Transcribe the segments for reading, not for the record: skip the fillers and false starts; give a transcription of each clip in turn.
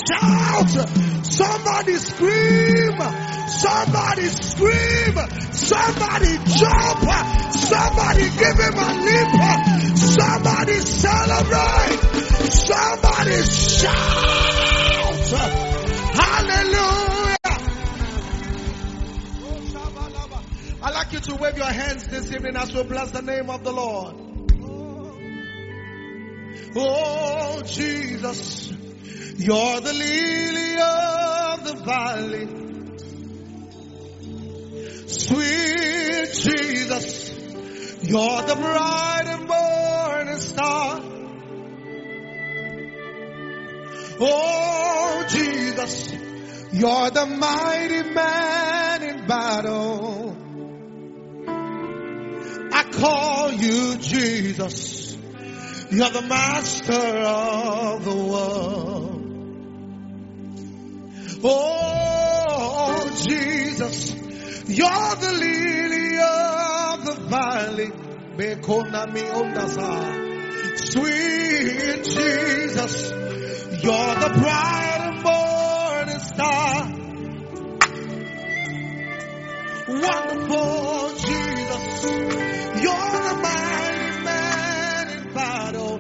Shout! Somebody scream! Somebody scream! Somebody jump! Somebody give him a leap! Somebody celebrate! Somebody shout! Hallelujah! I'd like you to wave your hands this evening as we bless the name of the Lord. Oh, Jesus, you're the lily of the valley. Sweet Jesus, you're the bright and morning star. Oh, Jesus, you're the mighty man in battle. I call you Jesus. You're the master of the world. Oh, Jesus, you're the lily of the valley. Sweet Jesus, you're the bright and morning star. Wonderful Jesus, you're the mighty man in battle.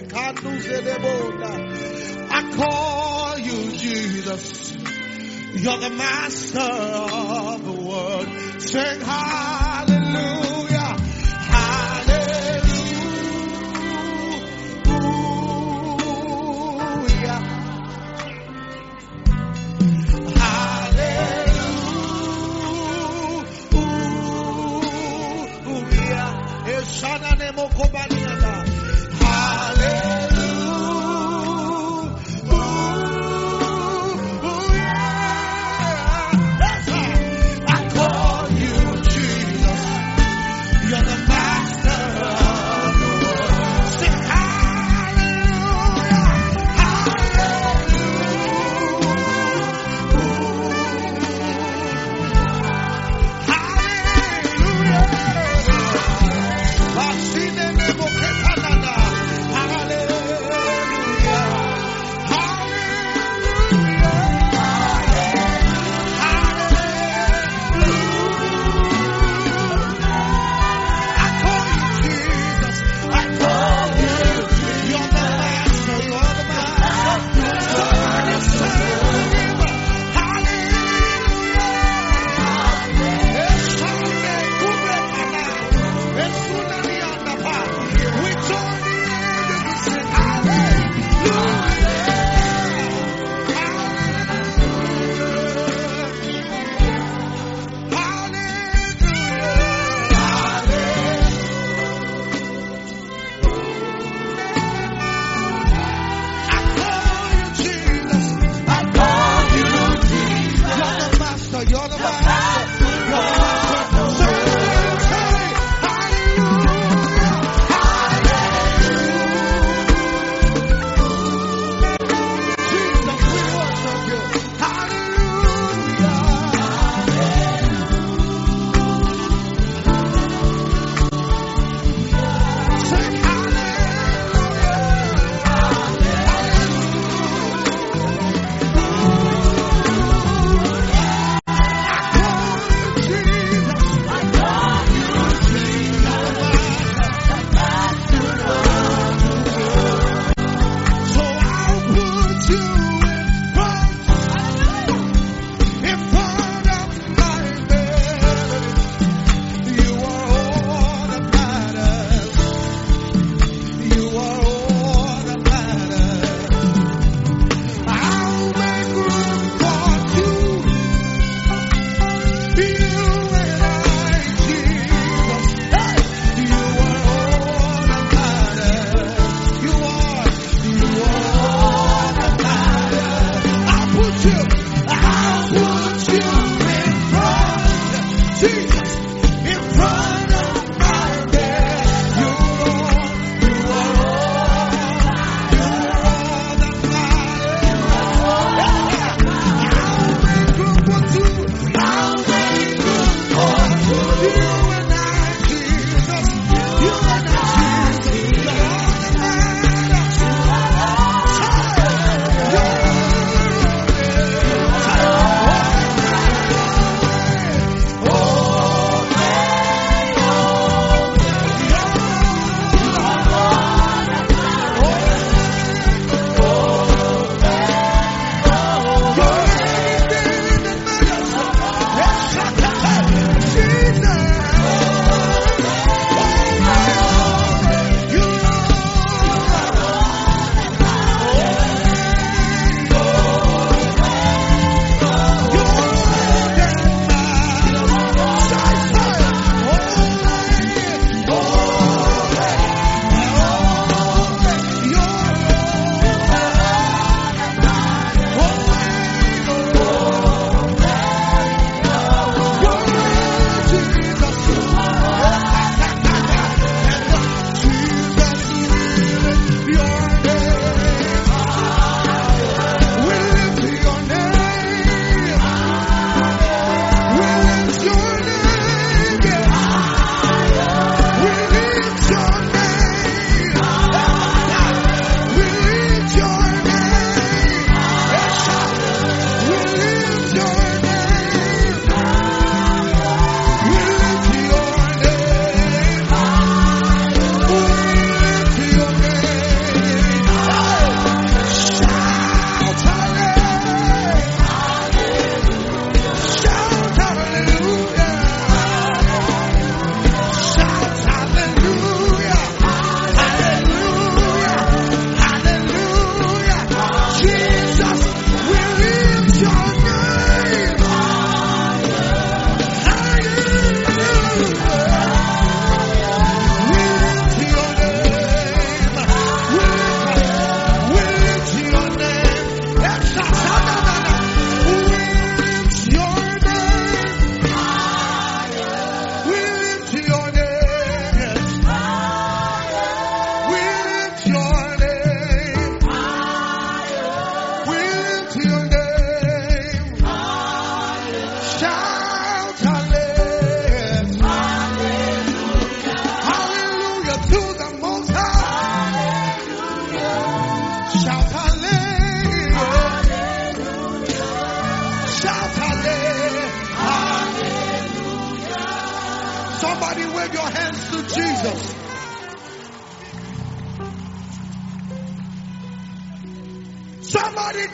I call you Jesus. You're the master of the world. Sing hallelujah. Hallelujah.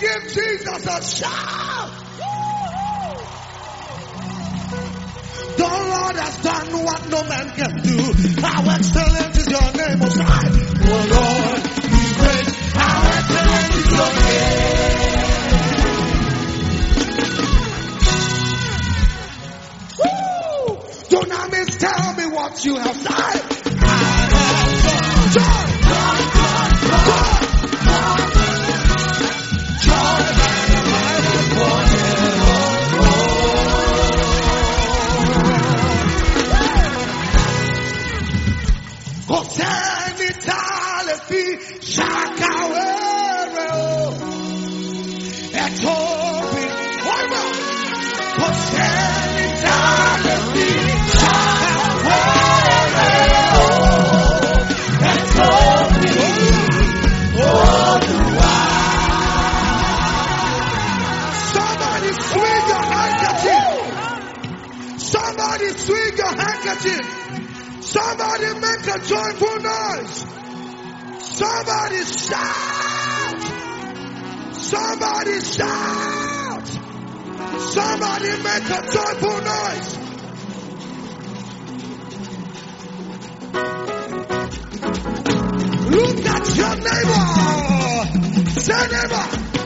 give Jesus a shout. The Lord has done what no man can do. How excellent is your name, Most High. Oh Lord, be great. How excellent is your name. Woo! Dunamis, tell me what you have done. I have done. Swing your handkerchief. Somebody make a joyful noise. Somebody shout. Somebody shout. Somebody make a joyful noise. Look at your neighbor. Say neighbor.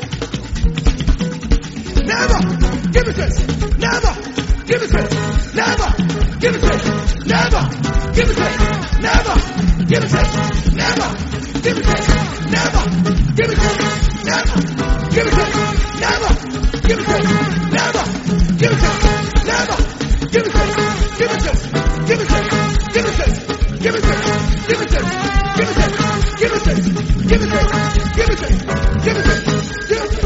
Never give it this. Never give it this. Never give it this. Never give it this. Never give it this. Never give it this. Never give it this. Never give it this. Never give it this. Never give it this. Never give it this. Give it this. Give it this. Give it this. Give it this. Give it this. Give it this. Give it this. Give it this. Give it this. Give it this. Give it this.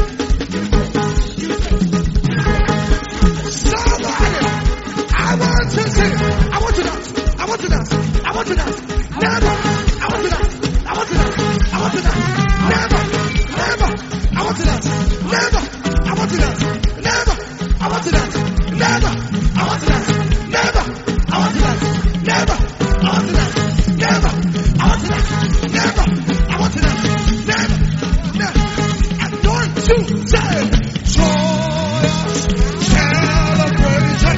I want to sing. I want to dance. I want to dance. I want to dance. Never. I want to dance. I want to dance. I want to dance. Never. Never. I want to dance. Never. I want to dance. Never. I want to dance. Never. I want to dance. Never. I want to dance. Never. I want to dance. Never. I want to dance. Never. I want to dance. Never. Never. I'm going to say joyous celebration.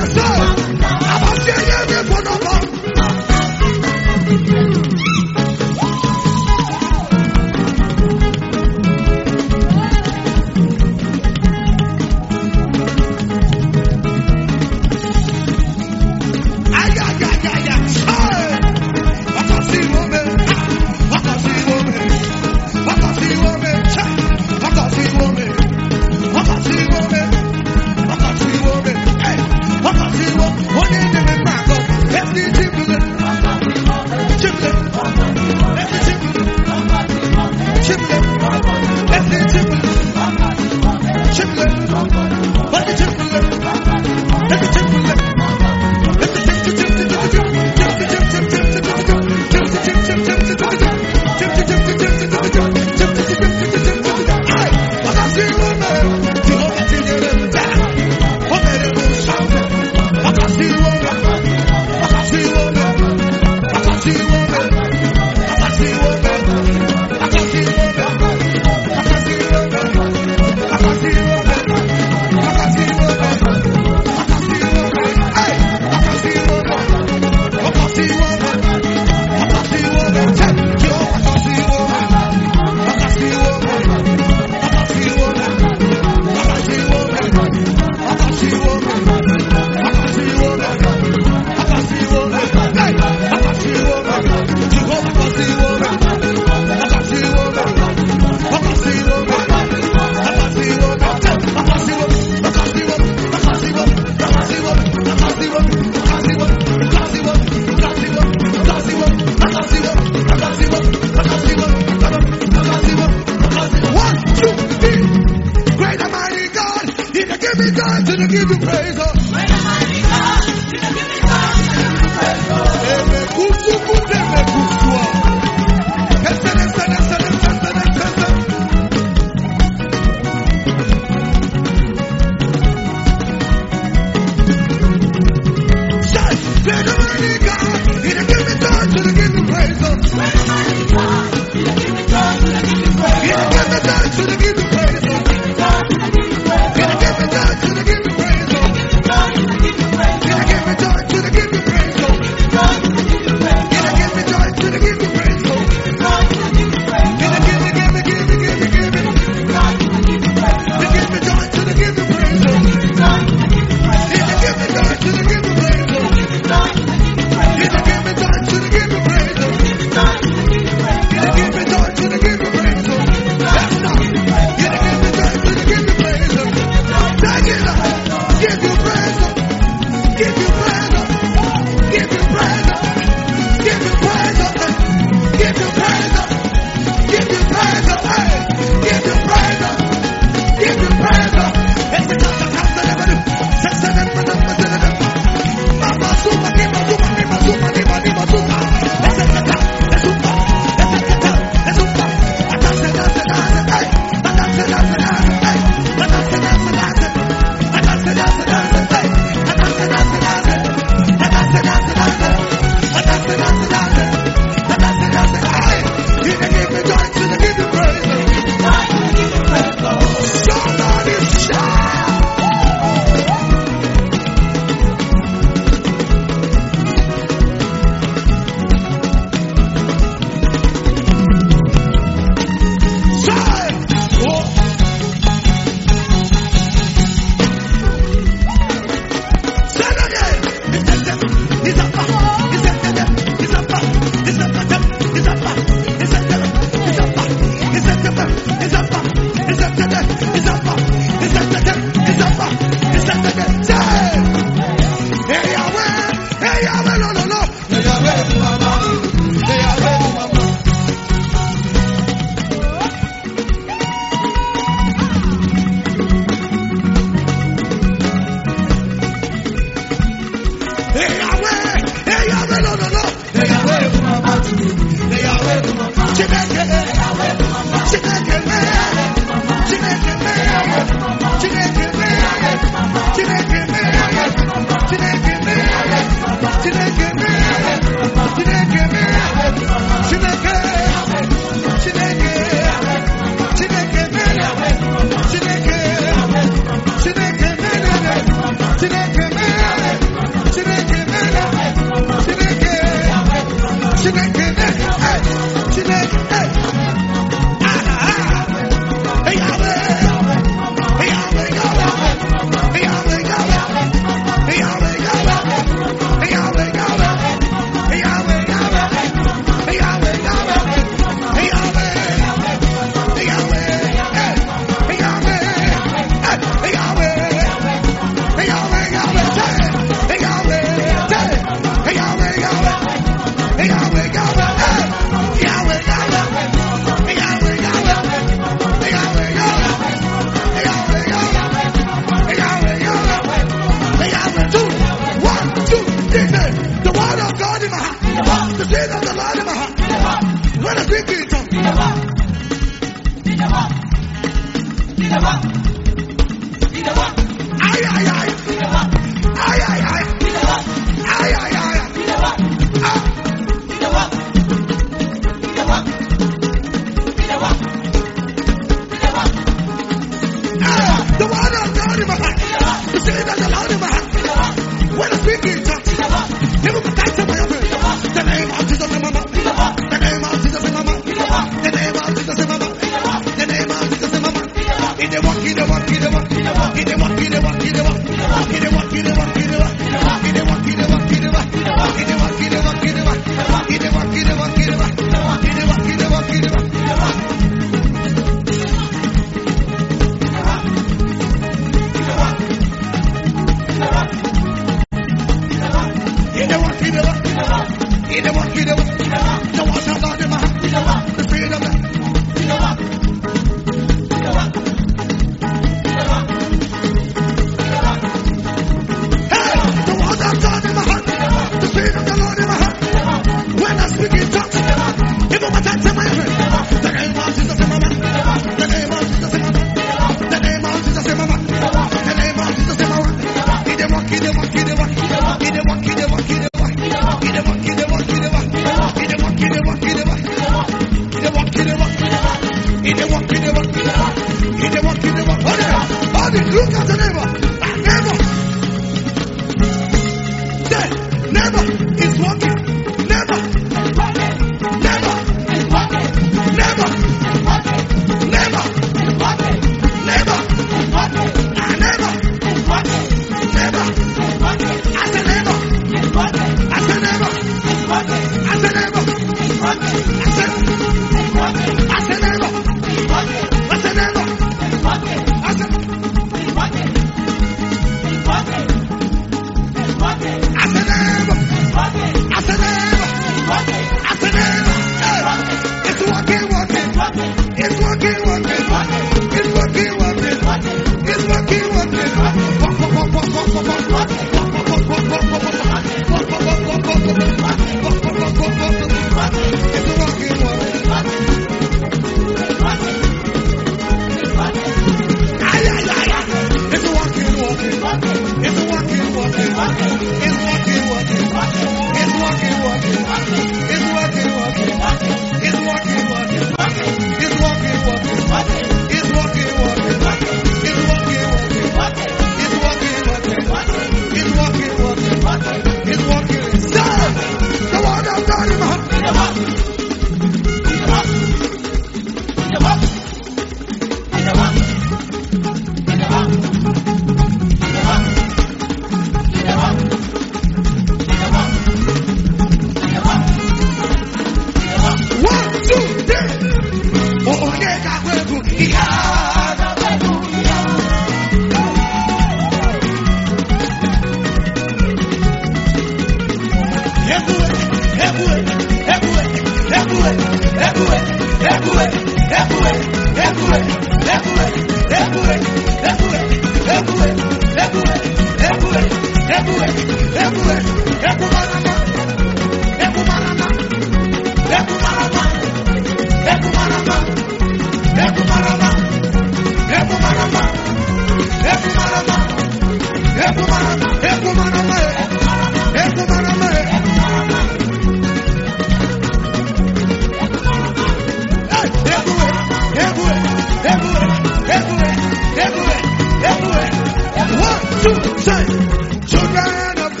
Children of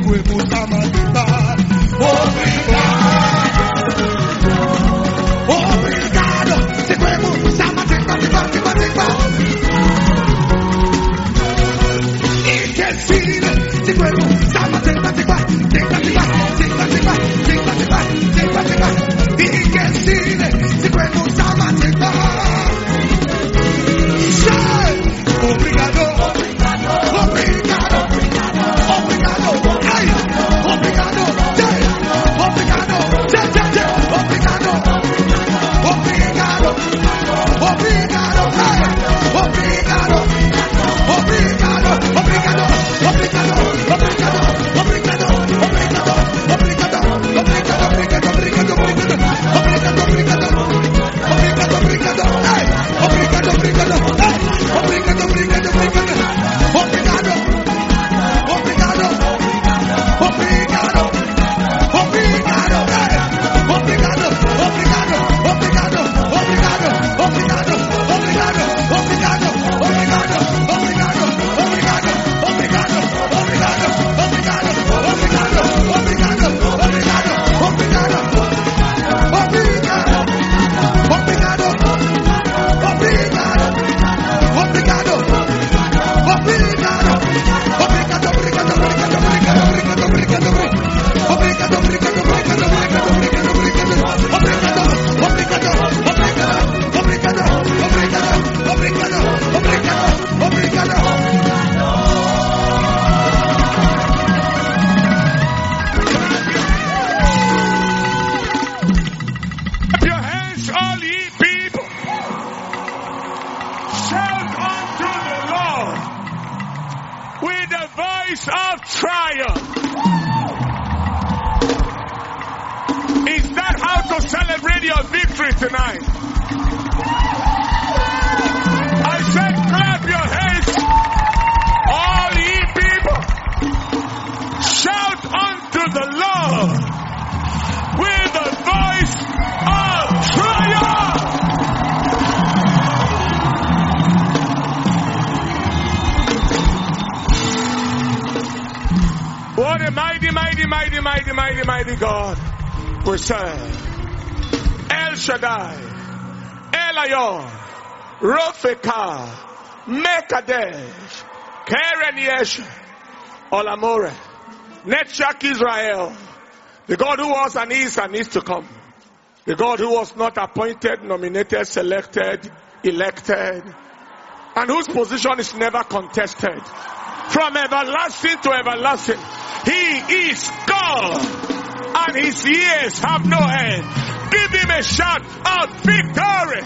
Mighty God we serve. El Shaddai, Elion, Rofeka, Mekadesh, Keren Yesh, Olamore, Netshak Israel, the God who was and is to come, the God who was not appointed, nominated, selected, elected, and whose position is never contested. From everlasting to everlasting, He is God. And His years have no end. Give Him a shout of victory.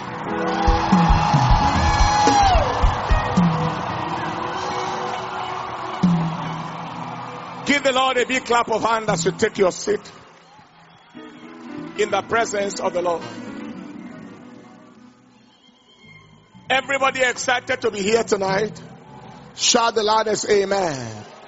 Give the Lord a big clap of hand as you take your seat in the presence of the Lord. Everybody excited to be here tonight? Shout the loudest amen.